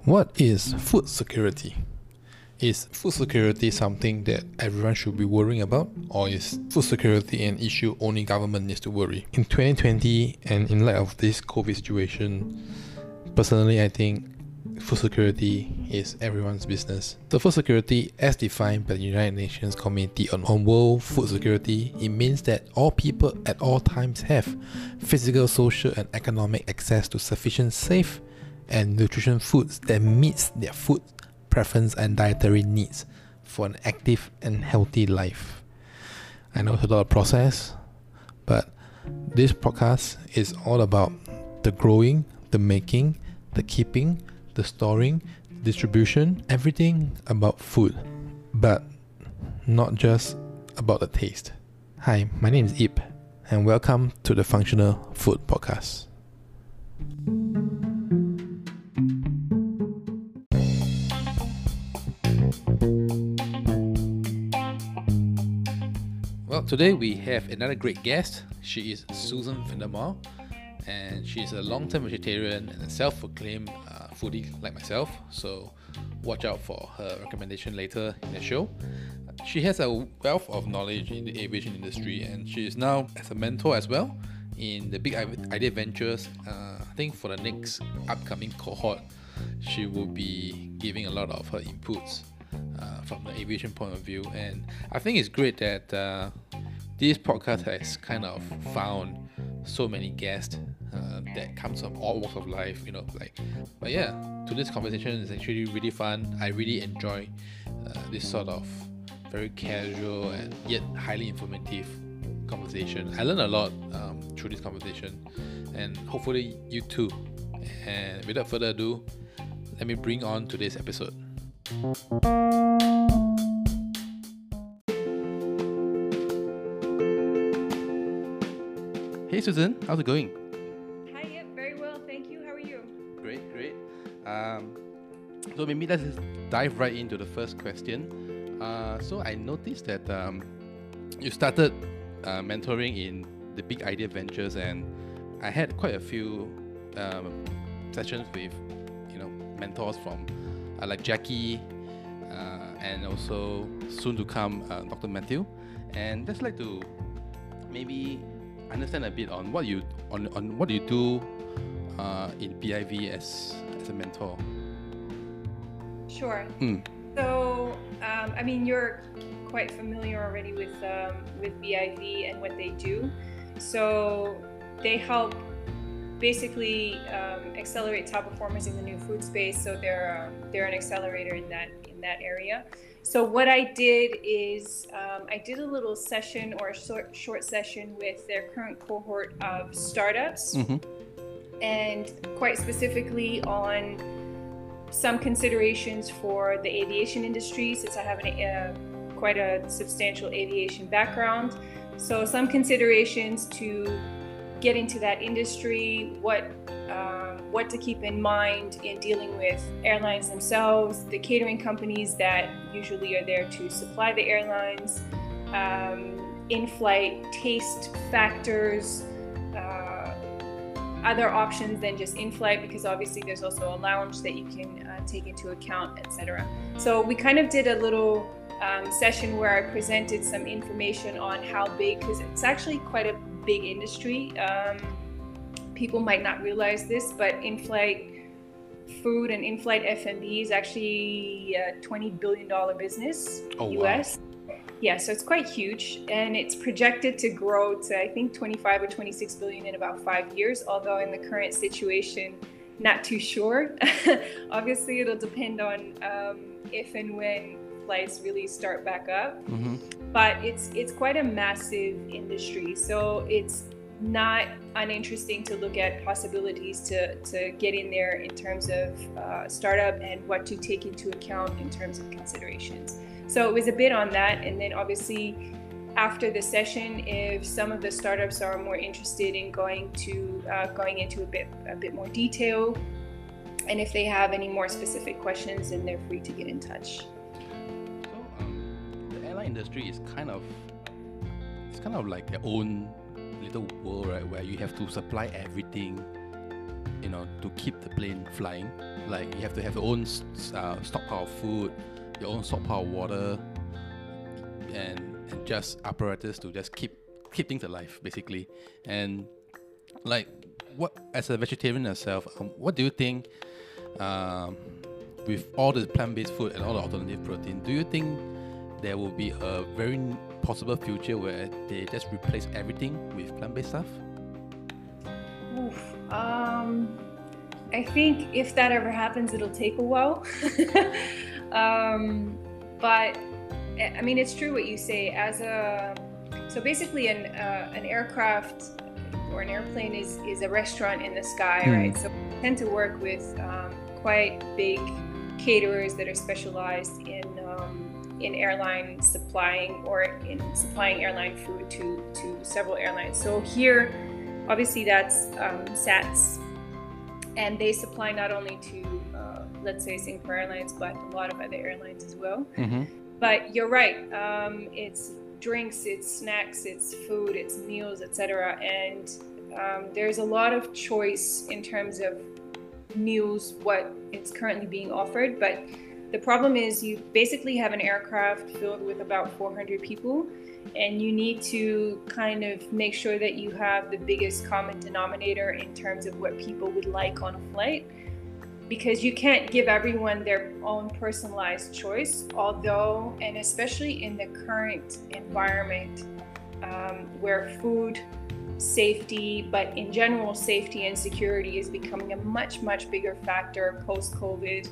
What is food security? Is food security something that everyone should be worrying about, or is food security an issue only government needs to worry? In 2020, and in light of this COVID situation, personally I think food security is everyone's business. So food security, as defined by the United Nations Committee on World Food Security, it means that all people at all times have physical, social and economic access to sufficient, safe and nutrition foods that meets their food preference and dietary needs for an active and healthy life. I know it's a lot of process, but this podcast is all about the growing, the making, the keeping, the storing, distribution, everything about food, but not just about the taste. Hi, my name is Ip, and welcome to the Functional Food Podcast. Well, today we have another great guest. She is Susan Vandermaal, and she's a long-term vegetarian and a self-proclaimed foodie like myself. So watch out for her recommendation later in the show. She has a wealth of knowledge in the aviation industry, and she is now as a mentor as well in the Big Idea Ventures. I think for the next upcoming cohort, she will be giving a lot of her inputs from the aviation point of view. And I think it's great that this podcast has kind of found so many guests that comes from all walks of life, but yeah, today's conversation is actually really fun. I really enjoy this sort of very casual and yet highly informative conversation. I learned a lot through this conversation, and hopefully you too. And without further ado, let me bring on today's episode. Hey Susan, how's it going? Hi, yep, very well, thank you. How are you? Great. So maybe let's just dive right into the first question. So I noticed that you started mentoring in the Big Idea Ventures, and I had quite a few sessions with mentors from like Jackie and also soon to come Dr. Matthew, and just like to maybe understand a bit on what you do in BIV as a mentor. Sure. So, you're quite familiar already with BIV and what they do. So they help basically accelerate top performers in the new food space. So they're an accelerator in that area. So what I did is I did a little session or a short session with their current cohort of startups, and quite specifically on some considerations for the aviation industry, since I have quite a substantial aviation background. So some considerations to get into that industry, what to keep in mind in dealing with airlines themselves, the catering companies that usually are there to supply the airlines, in-flight taste factors, other options than just in-flight, because obviously there's also a lounge that you can take into account, etc. So we kind of did a little session where I presented some information on how big, because it's actually quite a big industry. People might not realize this, but in-flight food and in-flight F&B is actually a $20 billion business, US. Wow. Yeah, so it's quite huge, and it's projected to grow to, I think, 25 or 26 billion in about 5 years, although in the current situation, not too sure. Obviously, it'll depend on if and when flights really start back up. But it's quite a massive industry, so it's not uninteresting to look at possibilities to get in there in terms of startup and what to take into account in terms of considerations. So it was a bit on that, and then obviously after the session, if some of the startups are more interested in going into a bit more detail, and if they have any more specific questions, then they're free to get in touch. So the airline industry is kind of like their own little world, right, where you have to supply everything to keep the plane flying. Like you have to have your own stockpile of food, your own stockpile of water, and just apparatus to just keep things alive, basically. And like, what, as a vegetarian yourself, what do you think? With all the plant-based food and all the alternative protein, do you think there will be a very possible future where they just replace everything with plant-based stuff? Oof. I think if that ever happens, it'll take a while. But I mean, it's true what you say. So basically, an aircraft or an airplane is a restaurant in the sky, right? So we tend to work with quite big caterers that are specialized in airline supplying, or in supplying airline food to several airlines. So here, obviously, that's SATS, and they supply not only to let's say Singapore Airlines, but a lot of other airlines as well. But you're right. It's drinks, it's snacks, it's food, it's meals, etc. And there's a lot of choice in terms of meals, what it's currently being offered. But the problem is you basically have an aircraft filled with about 400 people, and you need to kind of make sure that you have the biggest common denominator in terms of what people would like on a flight, because you can't give everyone their own personalized choice. Although, and especially in the current environment where food safety, but in general safety and security, is becoming a much bigger factor post-COVID,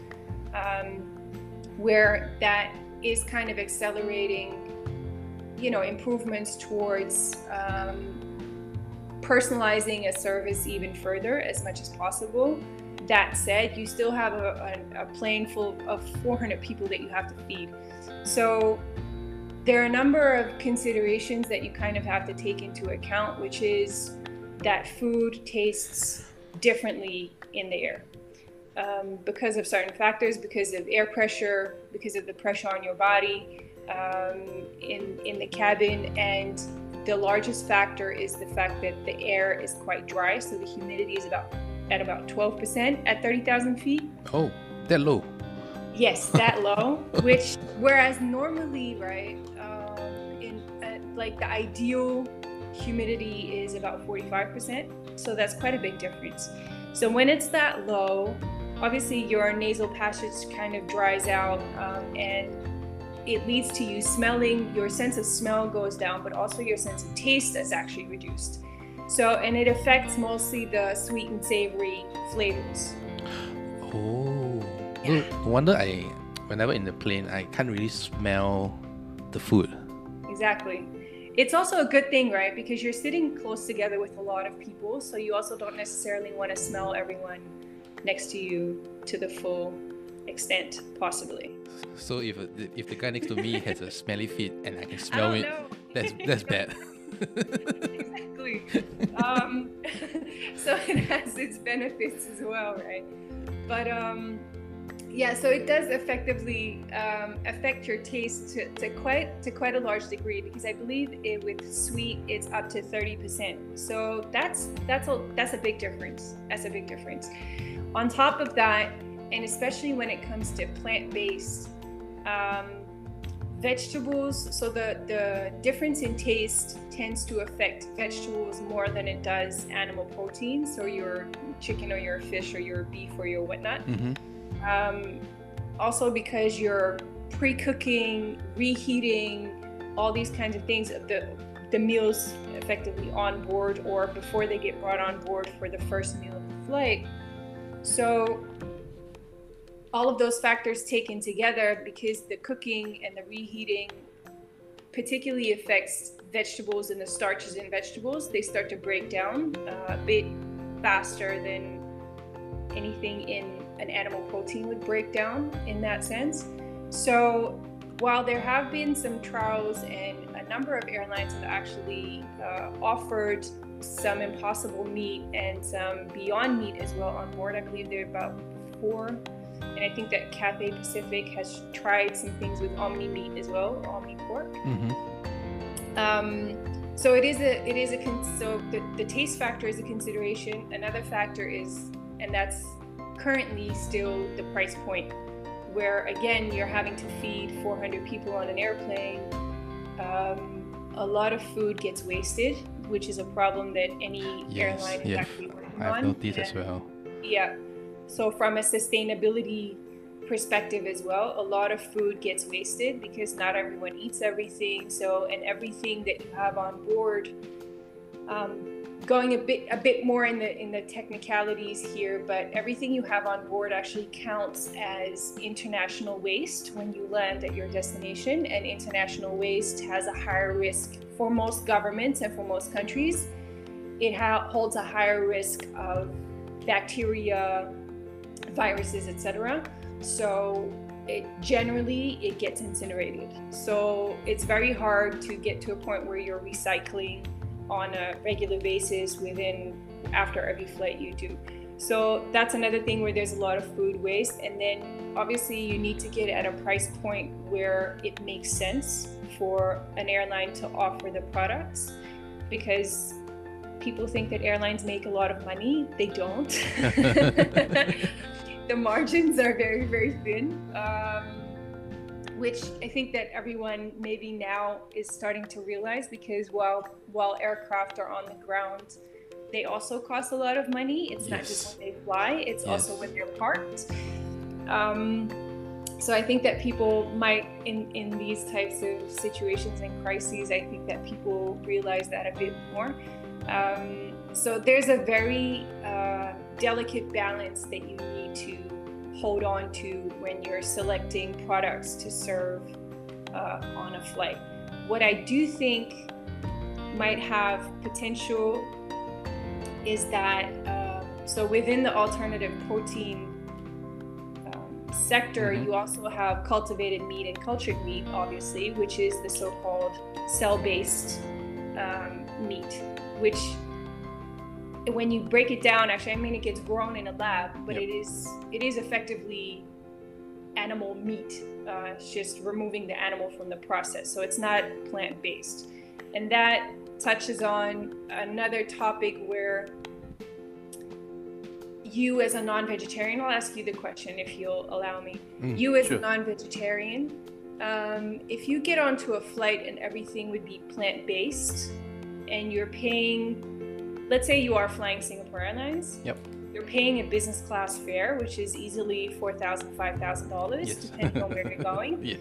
where that is kind of accelerating, improvements towards personalizing a service even further as much as possible. That said, you still have a plane full of 400 people that you have to feed. So there are a number of considerations that you kind of have to take into account, which is that food tastes differently in the air because of certain factors, because of air pressure, because of the pressure on your body in the cabin. And the largest factor is the fact that the air is quite dry, so the humidity is at about 12% at 30,000 feet. Oh, that low? Yes, that low. Whereas normally, right, like the ideal humidity is about 45%. So that's quite a big difference. So when it's that low, obviously your nasal passage kind of dries out, and it leads to you smelling. Your sense of smell goes down, but also your sense of taste is actually reduced. So, and it affects mostly the sweet and savory flavors. Oh, yeah. No wonder whenever in the plane, I can't really smell the food. Exactly. It's also a good thing, right? Because you're sitting close together with a lot of people, so you also don't necessarily want to smell everyone next to you to the full extent, possibly. So if the guy next to me has a smelly feet and I can smell it, that's bad. Exactly. So it has its benefits as well, right? But yeah, so it does effectively affect your taste to quite a large degree, because I believe with sweet it's up to 30%. So that's a big difference. That's a big difference. On top of that, and especially when it comes to plant-based vegetables, so the difference in taste tends to affect vegetables more than it does animal protein. So your chicken or your fish or your beef or your whatnot. Also because you're pre-cooking, reheating, all these kinds of things, the meals effectively on board or before they get brought on board for the first meal of the flight. So all of those factors taken together, because the cooking and the reheating particularly affects vegetables and the starches in vegetables, they start to break down a bit faster than anything in an animal protein would break down in that sense. So while there have been some trials and a number of airlines have actually offered some Impossible meat and some Beyond meat as well on board, I believe there are about 4. And I think that Cathay Pacific has tried some things with Omni meat as well, Omni pork. So so the taste factor is a consideration. Another factor is, and that's currently still the price point, where again you're having to feed 400 people on an airplane. A lot of food gets wasted, which is a problem that any airline is actually working on. I've noticed as well. Yeah. So from a sustainability perspective as well, a lot of food gets wasted because not everyone eats everything. So, and everything that you have on board, going a bit more in the technicalities here, but everything you have on board actually counts as international waste when you land at your destination, and international waste has a higher risk for most governments and for most countries. It holds a higher risk of bacteria, viruses, etc. So it gets incinerated. So it's very hard to get to a point where you're recycling on a regular basis after every flight you do. So that's another thing where there's a lot of food waste. And then obviously you need to get at a price point where it makes sense for an airline to offer the products, because people think that airlines make a lot of money. They don't. The margins are very, very thin, which I think that everyone maybe now is starting to realize, because while aircraft are on the ground, they also cost a lot of money. It's not just when they fly, it's also when they're parked. So I think that people might, in these types of situations and crises, I think that people realize that a bit more. So there's a very delicate balance that you need to hold on to when you're selecting products to serve on a flight. What I do think might have potential is that, so within the alternative protein sector, you also have cultivated meat and cultured meat, obviously, which is the so-called cell-based meat, which when you break it down, actually, I mean, it gets grown in a lab, but it is effectively animal meat. It's just removing the animal from the process. So it's not plant-based. And that touches on another topic where you as a non-vegetarian, I'll ask you the question if you'll allow me. You as a non-vegetarian, if you get onto a flight and everything would be plant-based, and you're paying, let's say you are flying Singapore Airlines. You're paying a business class fare, which is easily $4,000, $5,000, depending on where you're going.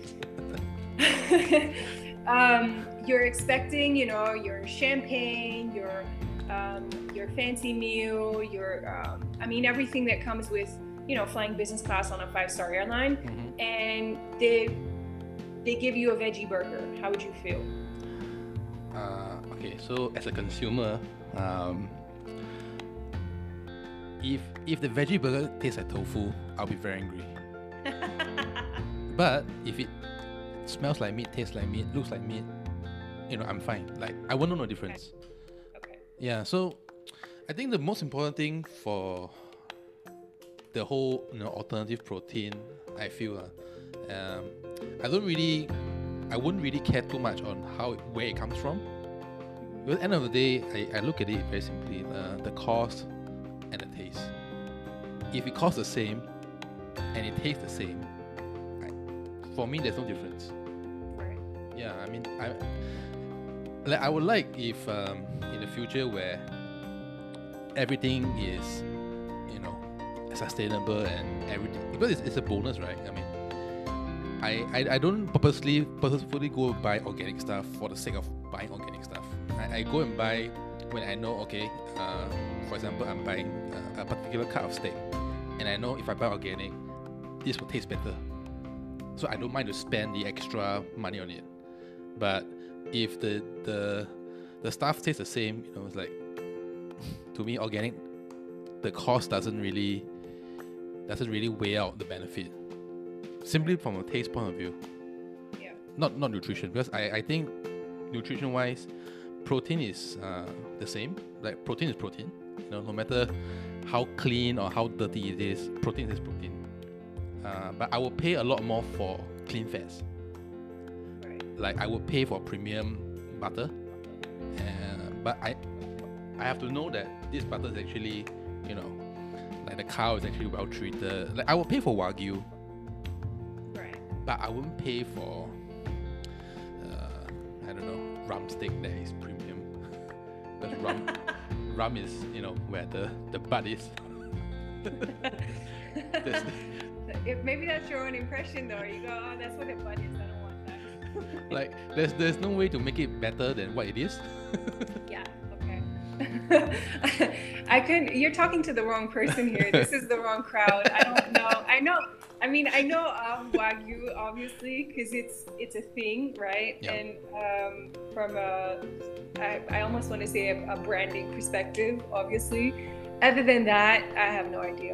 You're expecting, your champagne, your fancy meal, I mean, everything that comes with, flying business class on a 5-star airline, and they give you a veggie burger. How would you feel? Okay, so as a consumer, if the veggie burger tastes like tofu, I'll be very angry. But if it smells like meat, tastes like meat, looks like meat, I'm fine. Like, I won't know no difference. Okay. Yeah, so I think the most important thing for the whole alternative protein, I feel, I wouldn't really care too much on where it comes from. But at the end of the day, I look at it very simply, the cost and the taste. If it costs the same and it tastes the same, for me, there's no difference. Right. Yeah, I mean, I would like if in the future where everything is, sustainable and everything, because it's a bonus, right? I mean, I don't purposefully go buy organic stuff for the sake of buying organic stuff. I go and buy when I know, okay, for example, I'm buying a particular cut of steak, and I know if I buy organic, this will taste better. So I don't mind to spend the extra money on it. But if the stuff tastes the same, it's like, to me, organic, the cost doesn't really weigh out the benefit. Simply from a taste point of view. Yeah. Not nutrition, because I think nutrition-wise, protein is the same. Like, protein is protein. No matter how clean or how dirty it is, protein is protein. But I will pay a lot more for clean fats. Right. Like, I will pay for premium butter, but I have to know that this butter is actually, Like the cow is actually well treated. Like I would pay for Wagyu, Right. but I wouldn't pay for I don't know, rum steak that is premium. Because rum is, you know, where the butt is. Maybe that's your own impression though. You go, oh, that's what a butt is. I don't want that. Like there's no way to make it better than what it is. Yeah. Okay. You're talking to the wrong person here. This is the wrong crowd. I don't know. I know Wagyu obviously because it's a thing, right? Yeah. And from I almost want to say a branding perspective, obviously. Other than that, I have no idea.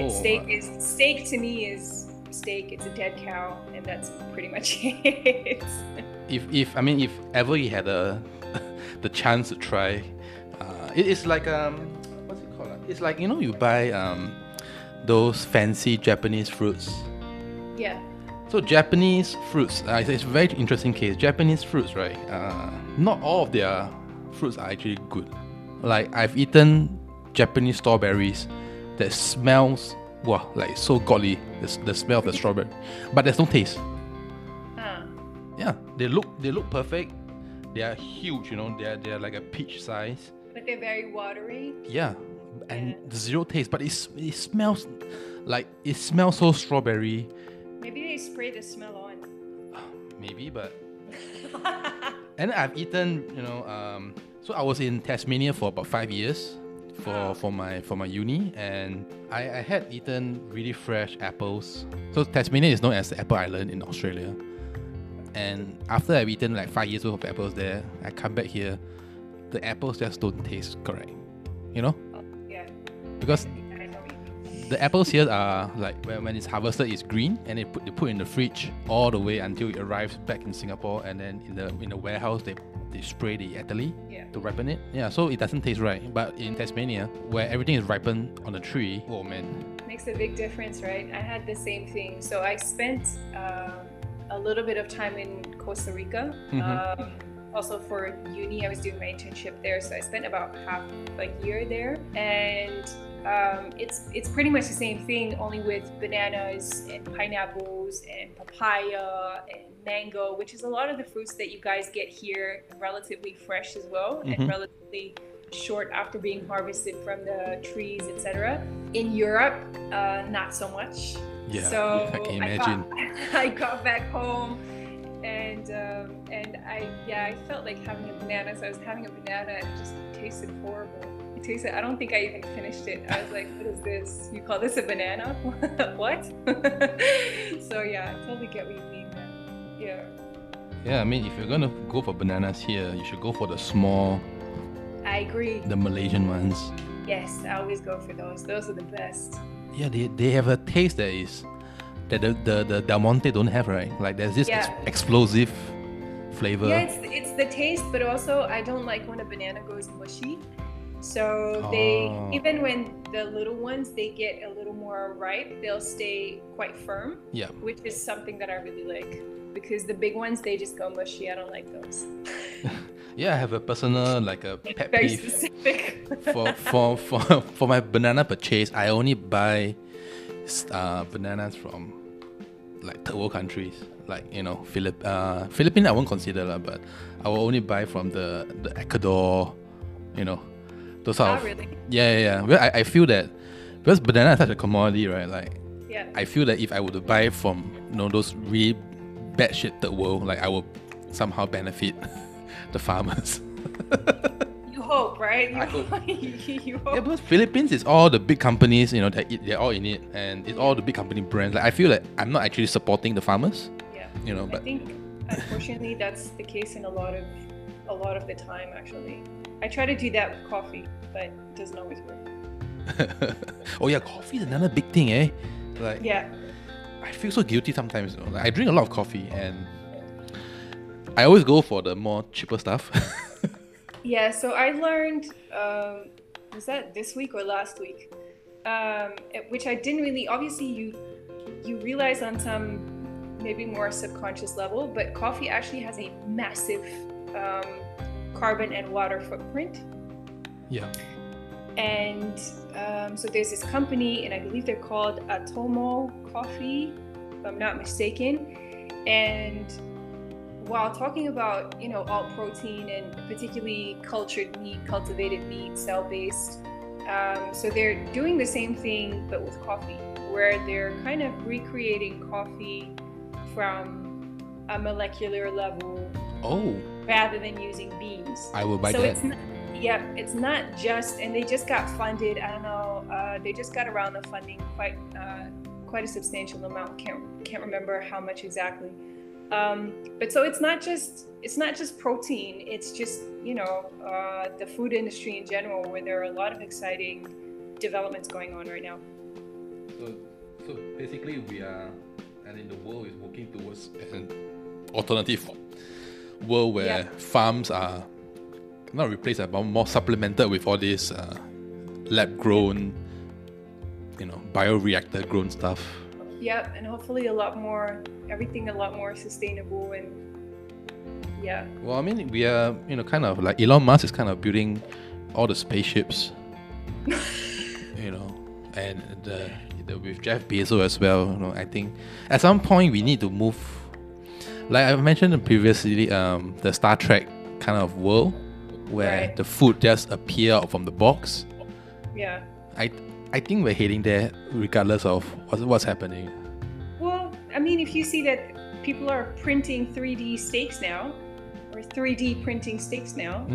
Steak to me is steak. It's a dead cow, and that's pretty much it. If ever you had the chance to try, it's like what's it called? It's like, you know, you buy those fancy Japanese fruits. Yeah. So Japanese fruits, it's a very interesting case. Japanese fruits, right? Not all of their fruits are actually good. Like I've eaten Japanese strawberries that smells like so godly. The smell of the strawberry, but there's no taste. Yeah, they look perfect. They are huge, you know. They're like a peach size. But they're very watery. Yeah, and zero taste. But it smells so strawberry. Maybe they spray the smell on. Maybe, but and I've eaten, you know. So I was in Tasmania for about 5 years for my uni, and I had eaten really fresh apples. So Tasmania is known as the Apple Island in Australia. And after I've eaten like 5 years worth of apples there, I come back here, the apples just don't taste correct. You know? Yeah. Because I know what you mean. the apples here are like when it's harvested, it's green, and they put in the fridge all the way until it arrives back in Singapore, and then in the warehouse they spray the ethylene to ripen it. Yeah, so it doesn't taste right. But in Tasmania, where everything is ripened on the tree, oh man. Makes a big difference, right? I had the same thing. So I spent a little bit of time in Costa Rica. Also for uni, I was doing my internship there, so I spent about half a year there, and it's pretty much the same thing, only with bananas and pineapples and papaya and mango, which is a lot of the fruits that you guys get here, relatively fresh as well, and relatively short after being harvested from the trees, etc. In Europe, not so much. Yeah, so I can imagine. I got back home, and I felt like having a banana. So I was having a banana, and it just tasted horrible. I don't think I even finished it. I was like, what is this? You call this a banana? What? So yeah, I totally get what you mean, man. Yeah. Yeah, I mean, if you're gonna go for bananas here, you should go for the small. I agree. The Malaysian ones. Yes, I always go for those. Those are the best. Yeah, they have a taste that the Del Monte don't have, right? Like there's this explosive flavor. Yeah, it's the taste, but also I don't like when a banana goes mushy. So even when the little ones, they get a little more ripe, they'll stay quite firm. Yeah. Which is something that I really like, because the big ones, they just go mushy. I don't like those. Yeah, I have a personal pet very peeve. Specific. for my banana purchase, I only buy bananas from like third world countries, like, you know, Philippines I won't consider but I will only buy from the Ecuador, you know, those sort of. Really? Yeah. Well, I feel that because banana is such a commodity, right? Like, yeah. I feel that if I were to buy from, you know, those really bad shit third world, like I will somehow benefit the farmers. You hope, right? I hope. You hope. Yeah, because Philippines is all the big companies, you know, they're all in it, and it's all the big company brands. Like I feel like I'm not actually supporting the farmers. Yeah. You know, but I think unfortunately that's the case in a lot of the time. Actually, I try to do that with coffee, but it doesn't always work. Oh yeah, coffee is another big thing, eh? Like, yeah. I feel so guilty sometimes. You know? Like, I drink a lot of coffee, and I always go for the more cheaper stuff. Yeah, so I learned, was that this week or last week? Which I didn't really, obviously you realize on some maybe more subconscious level, but coffee actually has a massive carbon and water footprint. Yeah. And So there's this company, and I believe they're called Atomo Coffee, if I'm not mistaken. And while talking about, all protein and particularly cultured meat, cultivated meat, cell-based, so they're doing the same thing but with coffee, where they're kind of recreating coffee from a molecular level. Oh. Rather than using beans. I will buy so that. It's not just, and they just got funded. I don't know. They just got around the funding quite a substantial amount. Can't remember how much exactly. But so it's not just protein. It's just the food industry in general, where there are a lot of exciting developments going on right now. So basically, we are, and in the world is working towards an alternative world where farms are not replaced but more supplemented with all this lab grown, bioreactor grown stuff. Yeah, and hopefully everything a lot more sustainable and yeah. Well, I mean, we are kind of like Elon Musk is kind of building all the spaceships, and with Jeff Bezos as well. I think at some point we need to move. Like I mentioned previously, the Star Trek kind of world where the food just appear out from the box. Yeah. I think we're heading there regardless of what's happening. Well, I mean, if you see that people are printing 3D steaks now, or 3D printing steaks now,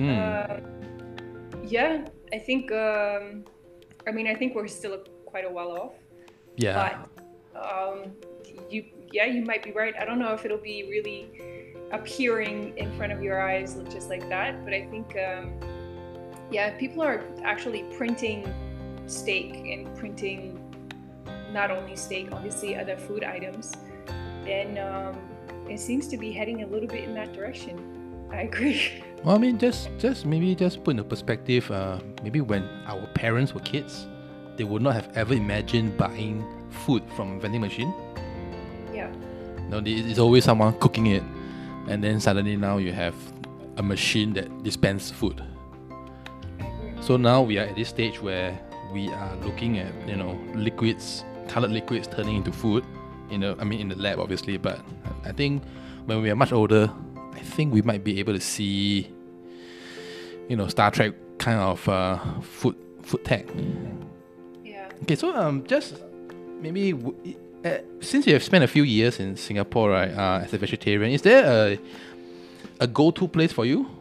yeah, I think we're still quite a while off. Yeah. But you might be right. I don't know if it'll be really appearing in front of your eyes just like that, but I think people are actually printing steak and printing not only steak, obviously other food items, then it seems to be heading a little bit in that direction. I agree. Well, I mean, just put in a perspective, maybe when our parents were kids, they would not have ever imagined buying food from a vending machine. Yeah. No, it's always someone cooking it, and then suddenly now you have a machine that dispenses food. So now we are at this stage where we are looking at liquids, colored liquids turning into food. In the lab obviously, but I think when we are much older, I think we might be able to see Star Trek kind of food tech. Yeah. Okay, so just maybe since you have spent a few years in Singapore, right, as a vegetarian, is there a go-to place for you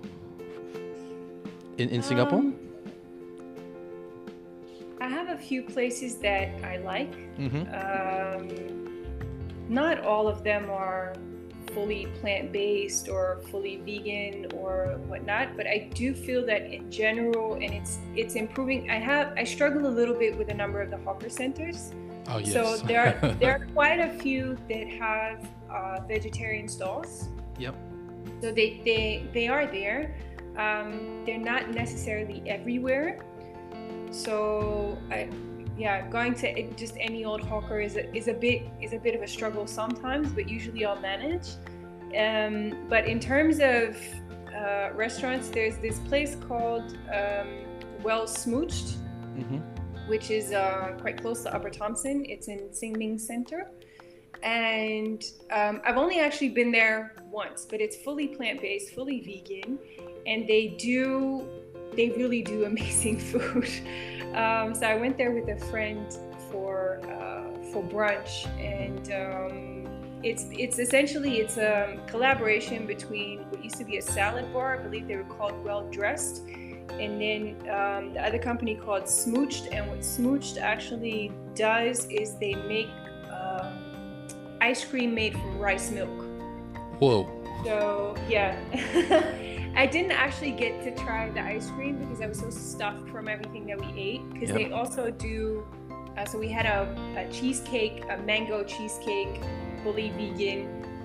in Singapore? I have a few places that I like. Mm-hmm. Not all of them are fully plant-based or fully vegan or whatnot, but I do feel that in general, and it's improving. I struggle a little bit with a number of the hawker centers. Oh, yes. So there are quite a few that have vegetarian stalls. Yep. So they are there. They're not necessarily everywhere. So going to just any old hawker is a bit of a struggle sometimes, but usually I'll manage. But in terms of restaurants, there's this place called Well Smooched, Mm-hmm. which is quite close to Upper Thomson. It's in Xinmin Center. And I've only actually been there once, but it's fully plant-based, fully vegan, and they really do amazing food. So I went there with a friend for brunch, and it's essentially a collaboration between what used to be a salad bar. I believe they were called Well Dressed, and then the other company called Smooched. And what Smooched actually does is they make ice cream made from rice milk. Whoa. So yeah. I didn't actually get to try the ice cream because I was so stuffed from everything that we ate, because they also do so we had a cheesecake, a mango cheesecake, fully vegan.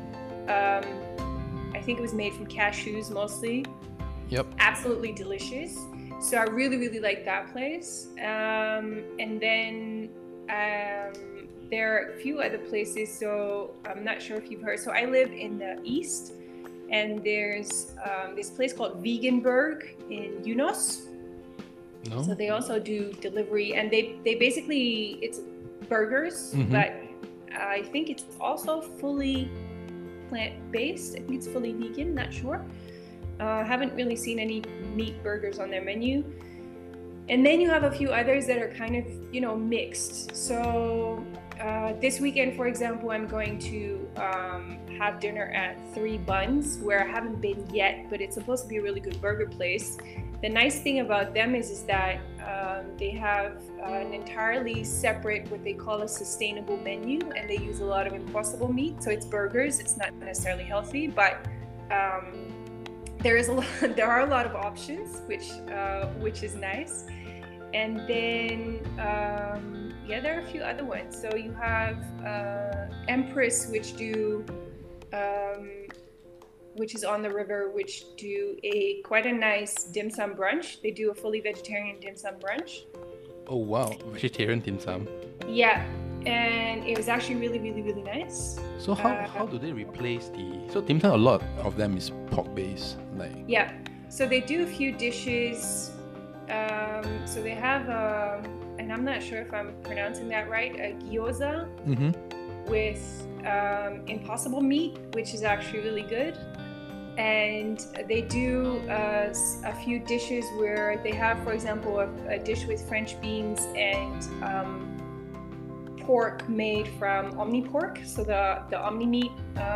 I think it was made from cashews mostly. Yep. Absolutely delicious. So I really liked that place. And then there are a few other places. So I'm not sure if you've heard. So I live in the east, and there's this place called Veganburg in Eunos. No. So they also do delivery, and they basically, it's burgers, but I think it's also fully plant-based. I think it's fully vegan, not sure. Haven't really seen any meat burgers on their menu. And then you have a few others that are kind of, you know, mixed. So this weekend, for example, I'm going to have dinner at Three Buns, where I haven't been yet, but it's supposed to be a really good burger place. The nice thing about them is that they have an entirely separate, what they call a sustainable menu, and they use a lot of impossible meat. So it's burgers. It's not necessarily healthy, but there are a lot of options, which is nice. And then there are a few other ones. So you have Empress, which is on the river, which do quite a nice dim sum brunch. They do a fully vegetarian dim sum brunch. Oh wow, vegetarian dim sum. Yeah, and it was actually really, really, really nice. So how do they replace so dim sum? A lot of them is pork based, like. Yeah, so they do a few dishes. So they have and I'm not sure if I'm pronouncing that right, a gyoza with impossible meat, which is actually really good. And they do a few dishes where they have, for example, a dish with French beans and pork made from Omnipork, so the Omni Meat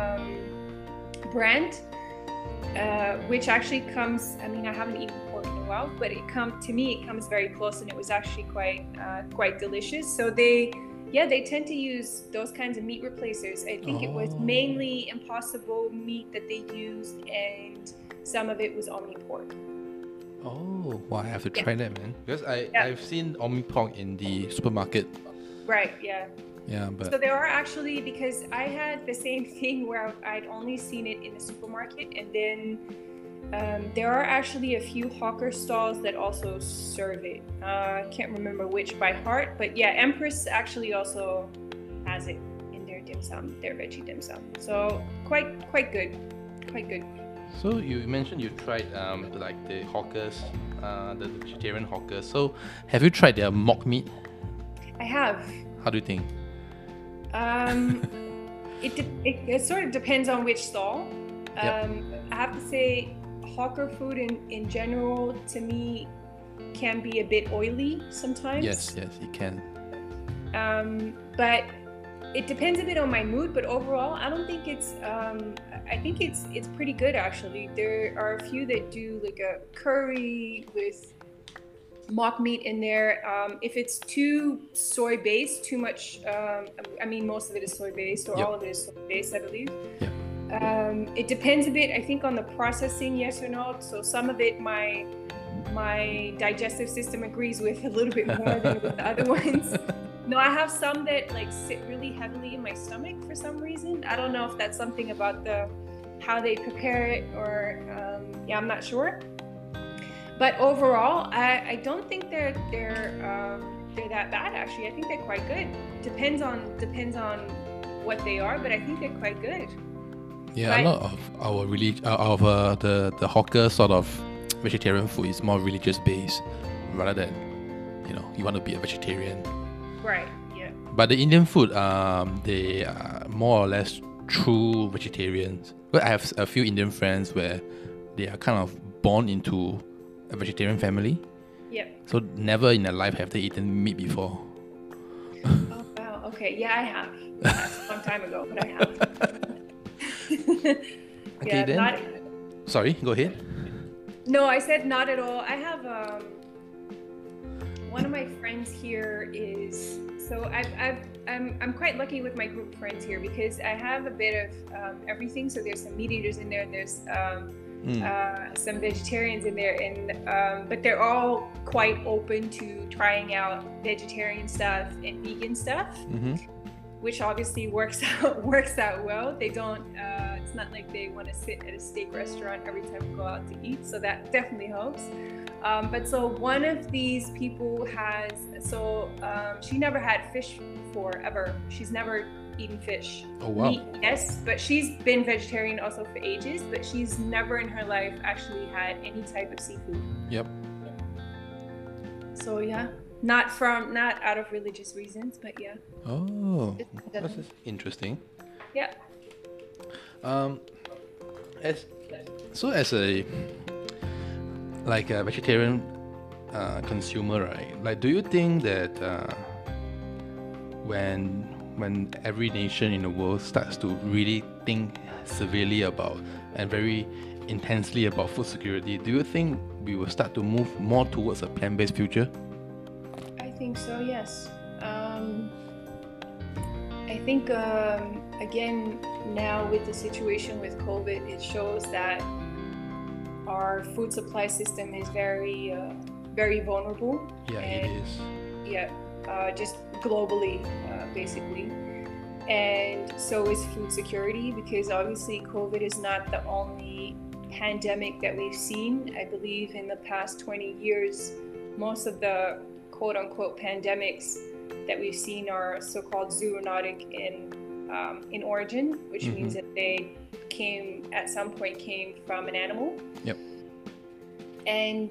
brand, which actually comes, I mean, I haven't eaten pork in a while, but it comes very close, and it was actually quite delicious. So they tend to use those kinds of meat replacers. I think it was mainly impossible meat that they used, and some of it was Omnipork. Oh, wow, I have to try that, man. Because I've seen Omnipork in the supermarket. Right, yeah. Yeah, but... So there are actually, because I had the same thing where I'd only seen it in the supermarket, and then there are actually a few hawker stalls that also serve it. I can't remember which by heart, but yeah, Empress actually also has it in their dim sum, their veggie dim sum. So quite good. So you mentioned you tried like the hawkers, the vegetarian hawkers. So have you tried their mock meat? I have. How do you think? It sort of depends on which stall. Yep. I have to say, hawker food in general, to me, can be a bit oily sometimes. Yes, it can. But it depends a bit on my mood. But overall, I don't think it's. I think it's pretty good actually. There are a few that do like a curry with mock meat in there. If it's too soy based, too much. I mean, most of it is soy based, or all of it is soy based, I believe. Yeah. It depends a bit, I think, on the processing, yes or no. So some of it, my digestive system agrees with a little bit more than with the other ones. No, I have some that like sit really heavily in my stomach for some reason. I don't know if that's something about how they prepare it, or I'm not sure. But overall, I don't think they're that bad actually. I think they're quite good. Depends on what they are, but I think they're quite good. Yeah, right? A lot of the hawker sort of vegetarian food is more religious based, rather than you want to be a vegetarian. Right. Yeah. But the Indian food, they are more or less true vegetarians. But I have a few Indian friends where they are kind of born into a vegetarian family. Yep. So never in their life have they eaten meat before. Oh wow. Okay. Yeah, I have. That's a long time ago, but I have. Okay, then. Sorry, go ahead. No, I said not at all. I have one of my friends here is, so I'm quite lucky with my group friends here, because I have a bit of everything. So there's some meat eaters in there, and there's some vegetarians in there, and but they're all quite open to trying out vegetarian stuff and vegan stuff. Which obviously works out well. They don't. It's not like they want to sit at a steak restaurant every time we go out to eat. So that definitely helps. But so one of these people has. So she never had fish before ever. She's never eaten fish. Oh wow. Meat, yes, but she's been vegetarian also for ages. But she's never in her life actually had any type of seafood. Yep. So yeah, not out of religious reasons, but yeah. Oh, that's interesting. Yeah. As a vegetarian consumer, right? Like, do you think that when every nation in the world starts to really think severely about and very intensely about food security, do you think we will start to move more towards a plant-based future? I think so, yes. I think, again, now with the situation with COVID, it shows that our food supply system is very, very vulnerable. Yeah, it is. Yeah, just globally, basically. And so is food security, because obviously COVID is not the only pandemic that we've seen. I believe in the past 20 years, most of the quote-unquote pandemics that we've seen are so-called zoonotic in origin, which means that they at some point came from an animal. Yep. And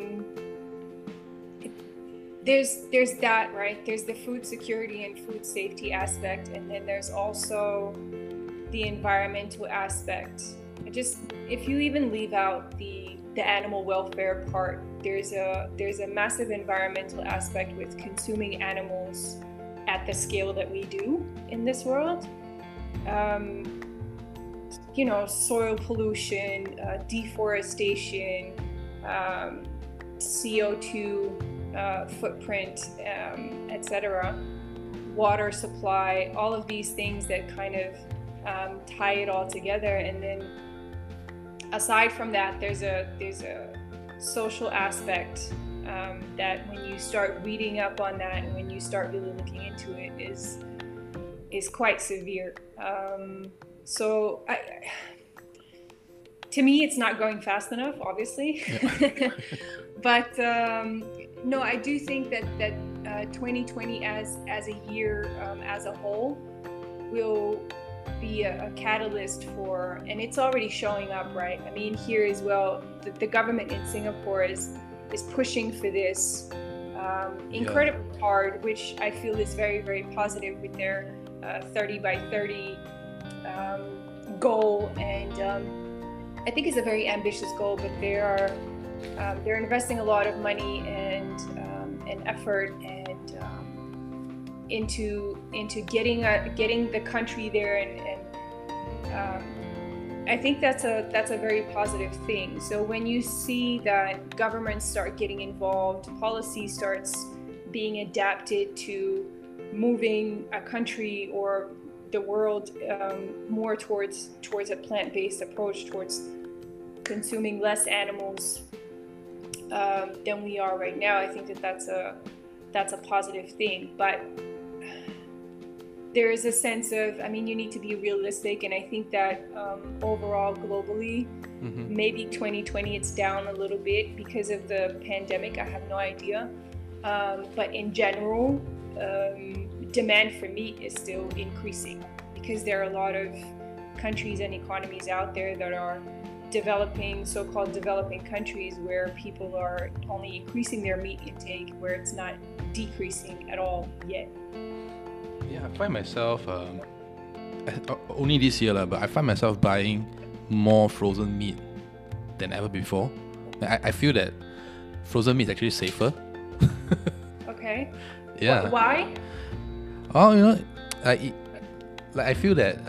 there's that, right? There's the food security and food safety aspect, and then there's also the environmental aspect. If you even leave out the animal welfare part, there's a massive environmental aspect with consuming animals at the scale that we do in this world. Soil pollution, deforestation, CO2 footprint, etc., water supply, all of these things that kind of tie it all together. And then aside from that, there's a social aspect that when you start reading up on that and when you start really looking into it is quite severe. So to me, it's not going fast enough, obviously. Yeah. But no, I do think that 2020 as a year as a whole will be a catalyst for, and it's already showing up, right? I mean, here as well, the government in Singapore is pushing for this incredibly hard, which I feel is very, very positive with their 30 by 30 goal. And I think it's a very ambitious goal, but they're investing a lot of money and effort and into getting the country there, and I think that's a very positive thing. So when you see that governments start getting involved, policy starts being adapted to moving a country or the world more towards a plant-based approach, towards consuming less animals than we are right now, I think that's a positive thing. But there is a sense of, I mean, you need to be realistic, and I think that overall globally, maybe 2020 it's down a little bit because of the pandemic. I have no idea, but in general, demand for meat is still increasing because there are a lot of countries and economies out there that are so-called developing countries where people are only increasing their meat intake, where it's not decreasing at all yet. Yeah, I find myself only this year, but I find myself buying more frozen meat than ever before. I feel that frozen meat is actually safer. Okay. Yeah. Why? Oh, I feel that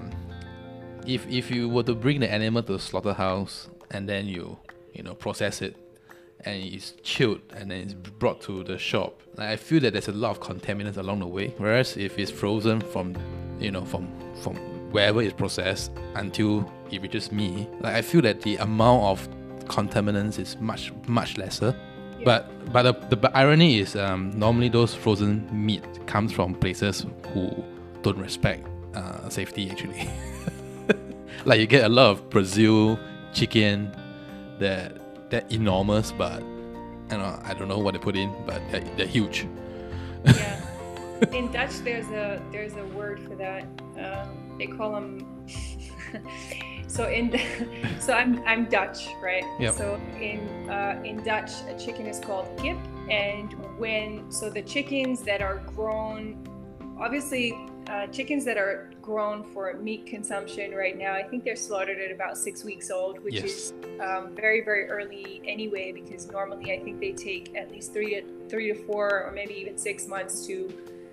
if you were to bring the animal to the slaughterhouse and then you process it, and it's chilled and then it's brought to the shop, I feel that there's a lot of contaminants along the way. Whereas if it's frozen from wherever it's processed until it reaches me, I feel that the amount of contaminants is much lesser. Yeah. But the irony is normally those frozen meat comes from places who don't respect safety actually. Like you get a lot of Brazil chicken that enormous, but I don't know what they put in, but they're huge. Yeah. In Dutch, there's a word for that. They call them So so I'm Dutch, right? Yep. So in Dutch, a chicken is called kip, and so the chickens that are grown, obviously, chickens that are grown for meat consumption right now, I think they're slaughtered at about 6 weeks old, which Yes. is very, very early anyway, because normally I think they take at least three to 4 or maybe even 6 months to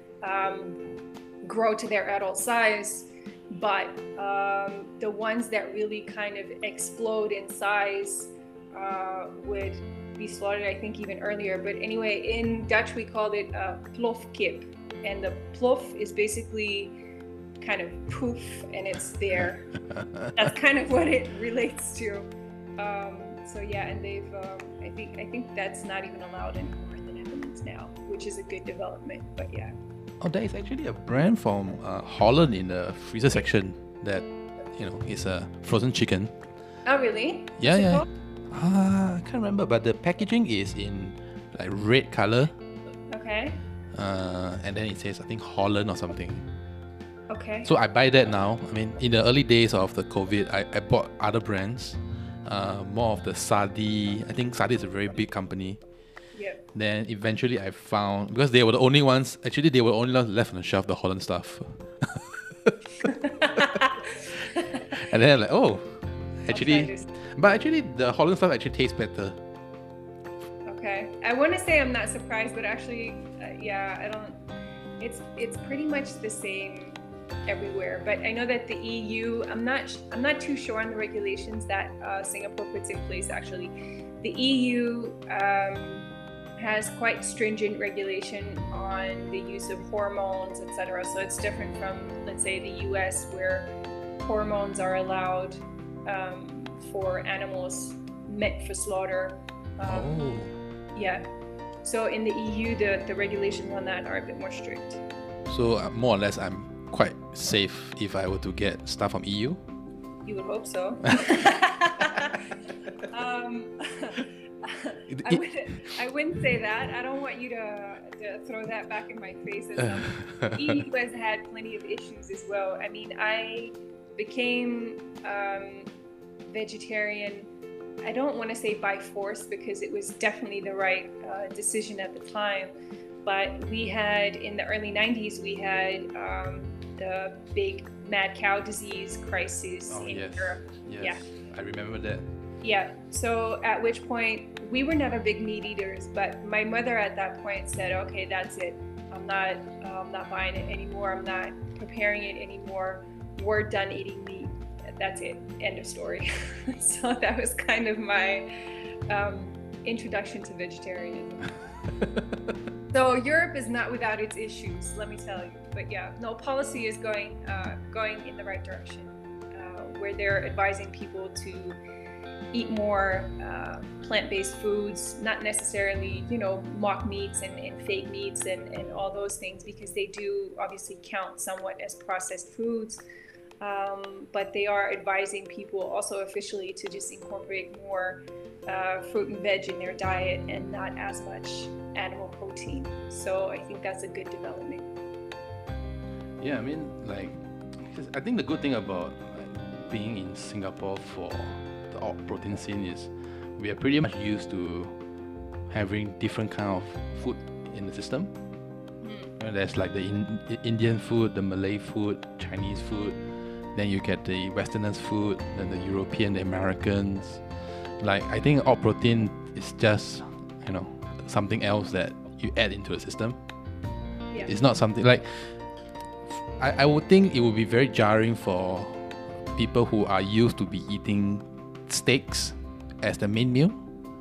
grow to their adult size. But the ones that really kind of explode in size would be slaughtered, I think, even earlier. But anyway, in Dutch we called it plofkip, and the plof is basically kind of poof, and it's there. That's kind of what it relates to. So yeah, and they've I think that's not even allowed anymore in the Netherlands now, which is a good development. But yeah. Oh, there is actually a brand from Holland in the freezer section that, is a frozen chicken. Oh really? Yeah, What's it yeah. called? I can't remember, but the packaging is in like red color. Okay. And then it says, I think, Holland or something. Okay. So I buy that now. I mean, in the early days of the COVID, I bought other brands. More of the Sadi. I think Sadi is a very big company. Yep. Then eventually I found, because they were the only ones, actually they were the only ones left on the shelf, the Holland stuff. And then I'm like, oh, actually, but actually the Holland stuff actually tastes better. Okay. I want to say I'm not surprised, but actually, yeah, I don't. It's pretty much the same everywhere. But I know that the EU, I'm not too sure on the regulations that Singapore puts in place. Actually, the EU has quite stringent regulation on the use of hormones, etc. So it's different from, let's say, the US, where hormones are allowed for animals meant for slaughter. Oh. Yeah. So in the EU, the regulations on that are a bit more strict. So more or less, I'm quite safe if I were to get stuff from EU. You would hope so. I wouldn't say that. I don't want you to throw that back in my face. The EU has had plenty of issues as well. I mean, I became vegetarian, I don't want to say by force, because it was definitely the right decision at the time. But we had, in the early 90s, we had the big mad cow disease crisis in Europe. Yes. Yeah. I remember that. Yeah. So at which point, we were never big meat eaters, but my mother at that point said, okay, that's it. I'm not buying it anymore. I'm not preparing it anymore. We're done eating meat. That's it. End of story. So that was kind of my introduction to vegetarianism. So Europe is not without its issues, let me tell you. But yeah, no, policy is going in the right direction, where they're advising people to eat more plant-based foods, not necessarily, mock meats and fake meats and all those things, because they do obviously count somewhat as processed foods. But they are advising people also officially to just incorporate more fruit and veg in their diet and not as much animal protein. So I think that's a good development. Yeah, I mean, I think the good thing about being in Singapore for the alt protein scene is we are pretty much used to having different kind of food in the system. There's like the Indian food, the Malay food, Chinese food. Then you get the Westerners food, then the European, the Americans. I think alt protein is just, something else that you add into the system. Yeah. It's not something I would think it would be very jarring for people who are used to be eating steaks as the main meal.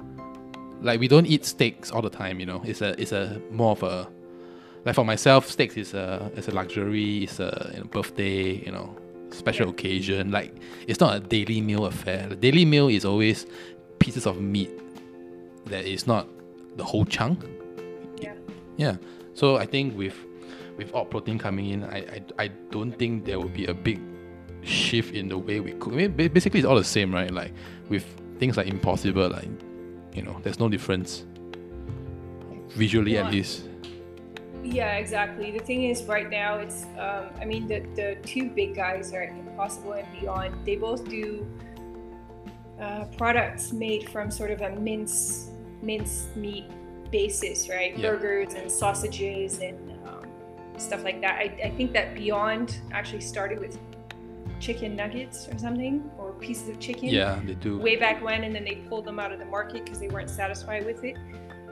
We don't eat steaks all the time, It's a more of a, for myself, steaks is a luxury, it's a birthday, special occasion. It's not a daily meal affair. The daily meal is always pieces of meat that is not the whole chunk. Yeah. So I think with alt protein coming in, I don't think there will be a big shift in the way we cook. I mean, basically it's all the same, right? With things like Impossible, there's no difference visually, at least. Yeah, exactly. The thing is, right now, it's, I mean, the two big guys are Impossible and Beyond. They both do products made from sort of a minced meat basis, right? Yeah. Burgers and sausages and stuff like that. I think that Beyond actually started with chicken nuggets or something, or pieces of chicken. Yeah, they do. Way back when, and then they pulled them out of the market because they weren't satisfied with it.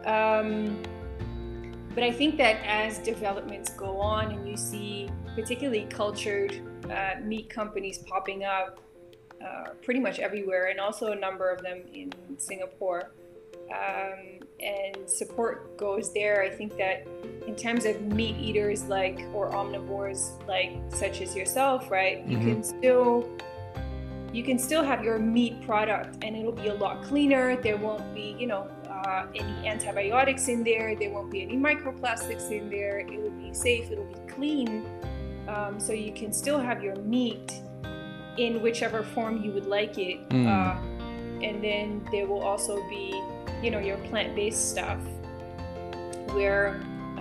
But I think that as developments go on and you see particularly cultured meat companies popping up pretty much everywhere, and also a number of them in Singapore, and support goes there, I think that in terms of meat eaters or omnivores such as yourself, right, you can still have your meat product and it'll be a lot cleaner. There won't be, any antibiotics in there. There won't be any microplastics in there. It will be safe. It'll be clean. So you can still have your meat in whichever form you would like it. And then there will also be, your plant-based stuff where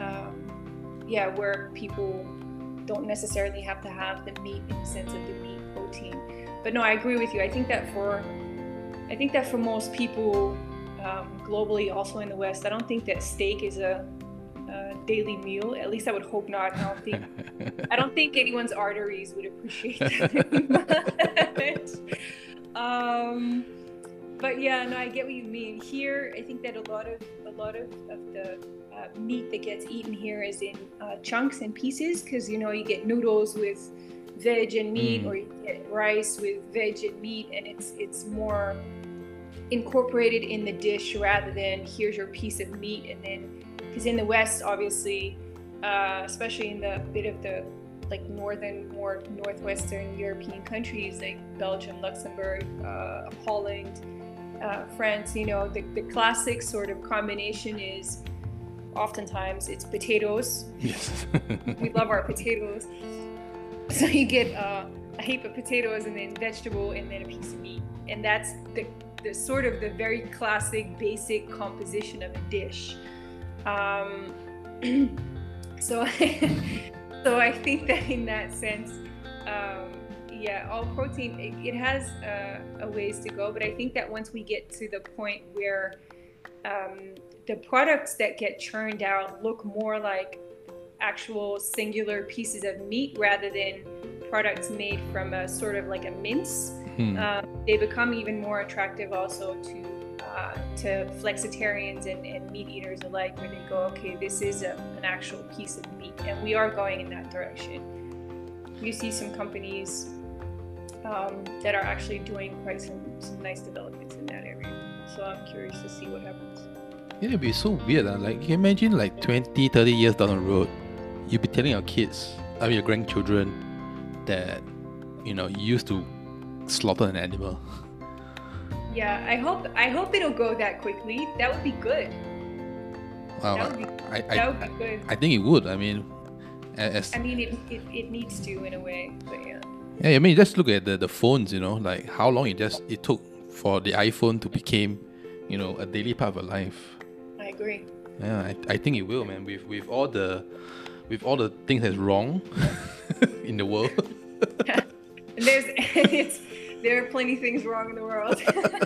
people don't necessarily have to have the meat in the sense of the meat protein. But no, I agree with you. I think that for most people globally, also in the West, I don't think that steak is a daily meal. At least I would hope not. I don't think anyone's arteries would appreciate that much. But yeah, no, I get what you mean. Here, I think that a lot of the meat that gets eaten here is in chunks and pieces, because you get noodles with veg and meat, or you get rice with veg and meat, and it's more incorporated in the dish rather than here's your piece of meat. And then, because in the West, obviously, especially in the bit of the more northwestern European countries like Belgium, Luxembourg, Holland, France, the classic sort of combination is oftentimes it's potatoes. Yes. We love our potatoes. So you get a heap of potatoes and then vegetable and then a piece of meat. And that's the sort of the very classic basic composition of a dish. So I think that in that sense, all protein, it has a ways to go, but I think that once we get to the point where the products that get churned out look more like actual singular pieces of meat rather than products made from a sort of like a mince, they become even more attractive also to flexitarians and meat eaters alike, where they go, okay, this is an actual piece of meat, and we are going in that direction. You see some companies that are actually doing quite some nice developments in that area. So I'm curious to see what happens. Yeah, it'd be so weird. Like, can you imagine 20, 30 years down the road, you'll be telling your kids, your grandchildren, that, you used to slaughter an animal. Yeah, I hope it'll go that quickly. That would be good. Wow, that would be good. I think it would. I mean, it needs to in a way, but yeah. Yeah, I mean, just look at the phones, like how long it took for the iPhone to become, a daily part of our life. I agree. Yeah, I think it will, man. With all the things that's wrong in the world. There are plenty of things wrong in the world.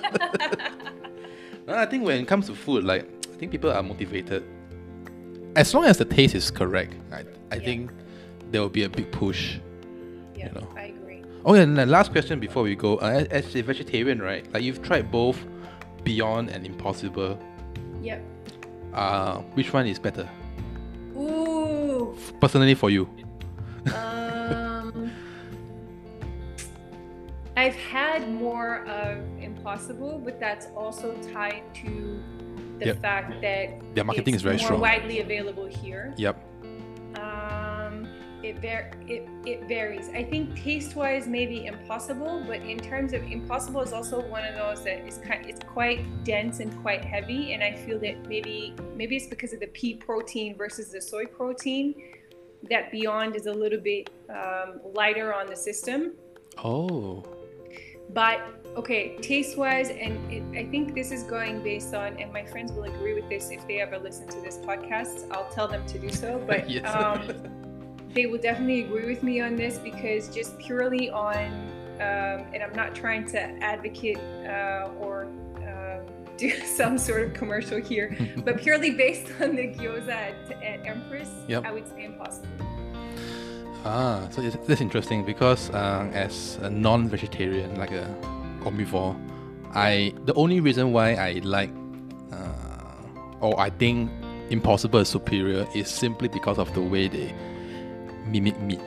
I think when it comes to food, I think people are motivated. As long as the taste is correct, I think there will be a big push. Yeah, I agree. Oh yeah, and the last question before we go. As a vegetarian, right? You've tried both Beyond and Impossible. Yep. Which one is better? Ooh. Personally for you. I've had more of Impossible, but that's also tied to the fact that their marketing is very more strong, widely available here. Yep. It varies. I think taste-wise, maybe Impossible, but in terms of Impossible is also one of those that it's quite dense and quite heavy, and I feel that maybe it's because of the pea protein versus the soy protein that Beyond is a little bit lighter on the system. Oh. But okay, taste-wise, and I think this is going based on, and my friends will agree with this if they ever listen to this podcast. I'll tell them to do so. But Yes. they will definitely agree with me on this, because just purely on, and I'm not trying to advocate or do some sort of commercial here, but purely based on the gyoza at Empress, Yep. I would say impossible. So that's interesting because as a non-vegetarian, like a omnivore, the only reason why I like or I think Impossible is superior is simply because of the way they mimic meat.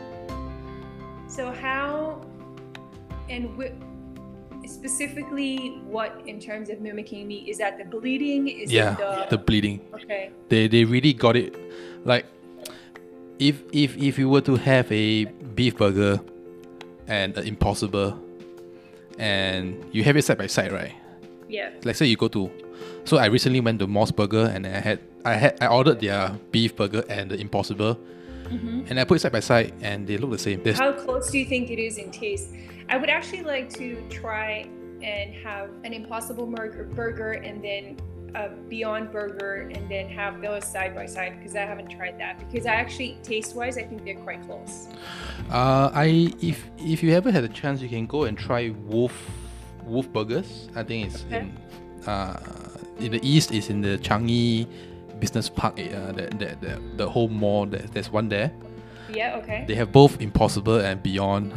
So how, and specifically what in terms of mimicking meat, is that the bleeding? Is it the bleeding. Okay. They really got it. Like if you were to have a beef burger and an Impossible, and you have it side by side, right? Yeah. Let's say you go to, so I recently went to Moss Burger and I ordered their beef burger and the Impossible, and I put it side by side and they look the same. How close do you think it is in taste? I would actually like to try and have an Impossible burger and then a Beyond Burger, and then have those side by side, because I haven't tried that. Because I actually, taste-wise, I think they're quite close. If you ever had a chance, you can go and try Wolf Burgers. I think it's in the east. Is in the Changi Business Park. The whole mall. There's one there. Yeah. Okay. They have both Impossible and Beyond.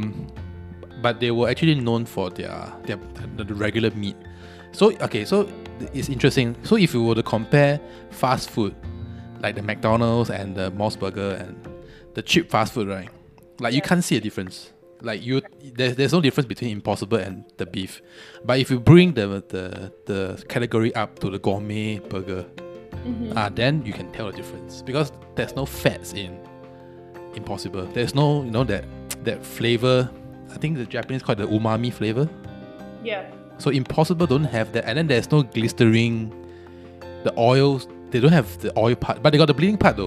But they were actually known for the regular meat. So it's interesting. So if you were to compare fast food, like the McDonald's and the Moss Burger and the cheap fast food, right? Like you can't see a difference. Like there's no difference between Impossible and the beef. But if you bring the category up to the gourmet burger, then you can tell the difference, because there's no fats in Impossible. There's no that flavor. I think the Japanese call it the umami flavor. Yeah. So Impossible don't have that, and then there's no glycerin. The oils, they don't have the oil part, but they got the bleeding part though.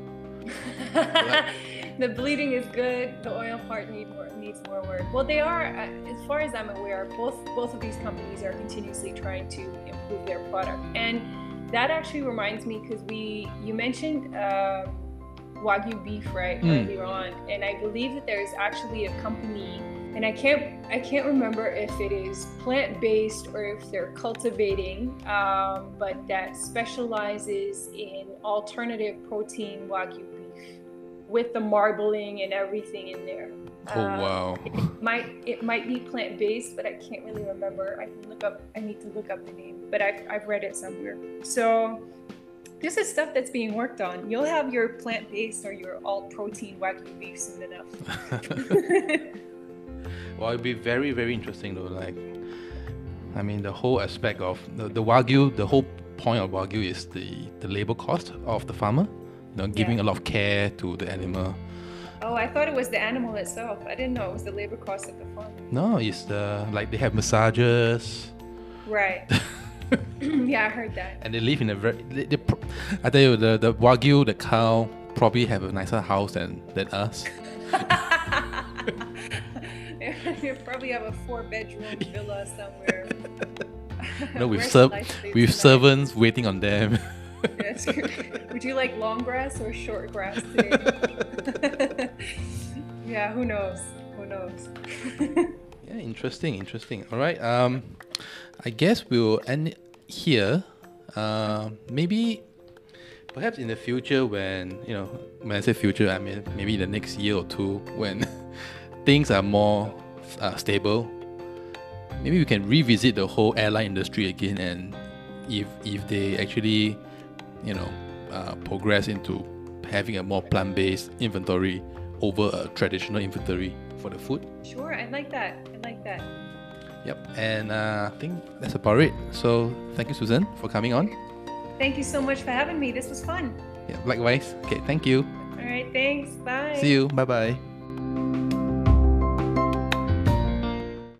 The bleeding is good. The oil part needs more work. Well, they are, as far as I'm aware, both of these companies are continuously trying to improve their product. And that actually reminds me, because you mentioned Wagyu beef, right, earlier on, and I believe that there's actually a company, and I can't remember if it is plant-based or if they're cultivating, but that specializes in alternative protein Wagyu beef with the marbling and everything in there. Oh wow! It might be plant-based, but I can't really remember. I need to look up the name, but I've read it somewhere. So this is stuff that's being worked on. You'll have your plant-based or your alt-protein Wagyu beef soon enough. Well, it'd be very, very interesting though. Like, I mean, the whole aspect of the Wagyu, the whole point of Wagyu is the labor cost of the farmer. Giving a lot of care to the animal. Oh, I thought it was the animal itself. I didn't know it was the labor cost of the farmer. No, it's they have massages. Right. Yeah, I heard that. And they live in a I tell you, the Wagyu, the cow, probably have a nicer house than us. They probably have a 4-bedroom villa somewhere. With servants waiting on them. Yes. Would you like long grass or short grass today? Yeah, who knows? Yeah, interesting. All right. I guess we'll end it here. Maybe, perhaps in the future, when I say future, I mean maybe the next year or two, when things are more stable, maybe we can revisit the whole airline industry again, and if they actually progress into having a more plant-based inventory over a traditional inventory for the food. Sure, I like that. Yep, and I think that's about it. So thank you, Susan, for coming on. Thank you so much for having me. This was fun. Yeah, likewise. Okay, thank you. All right, thanks. Bye. See you. Bye-bye.